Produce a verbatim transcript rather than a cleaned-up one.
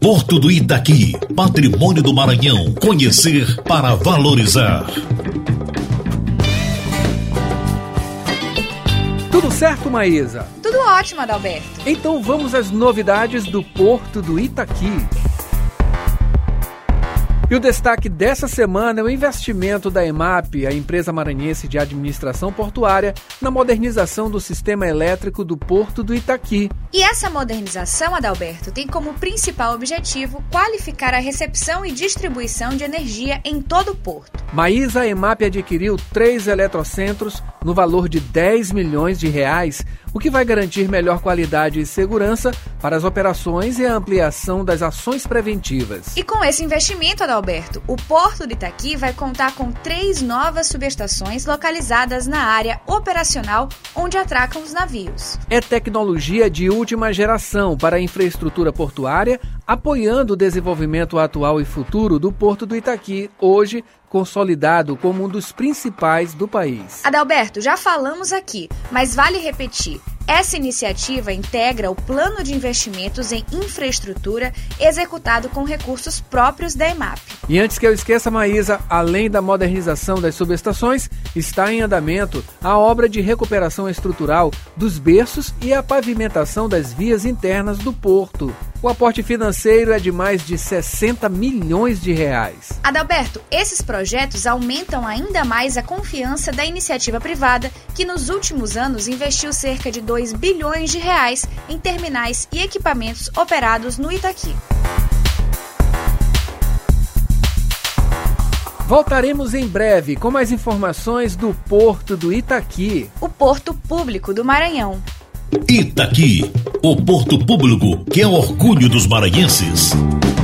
Porto do Itaqui, patrimônio do Maranhão. Conhecer para valorizar. Tudo certo, Maísa? Tudo ótimo, Adalberto. Então vamos às novidades do Porto do Itaqui. E o destaque dessa semana é o investimento da EMAP, a empresa maranhense de administração portuária, na modernização do sistema elétrico do Porto do Itaqui. E essa modernização, Adalberto, tem como principal objetivo qualificar a recepção e distribuição de energia em todo o porto. Maísa, a EMAP adquiriu três eletrocentros no valor de dez milhões de reais, o que vai garantir melhor qualidade e segurança para as operações e a ampliação das ações preventivas. E com esse investimento, Adalberto, o Porto do Itaqui vai contar com três novas subestações localizadas na área operacional onde atracam os navios. É tecnologia de última geração para a infraestrutura portuária, apoiando o desenvolvimento atual e futuro do Porto do Itaqui, hoje consolidado como um dos principais do país. Adalberto, já falamos aqui, mas vale repetir. Essa iniciativa integra o plano de investimentos em infraestrutura executado com recursos próprios da EMAP. E antes que eu esqueça, Maísa, além da modernização das subestações, está em andamento a obra de recuperação estrutural dos berços e a pavimentação das vias internas do porto. O aporte financeiro é de mais de sessenta milhões de reais. Adalberto, esses projetos aumentam ainda mais a confiança da iniciativa privada, que nos últimos anos investiu cerca de dois bilhões de reais em terminais e equipamentos operados no Itaqui. Voltaremos em breve com mais informações do Porto do Itaqui. O Porto Público do Maranhão. Itaqui, o porto público que é orgulho dos maranhenses.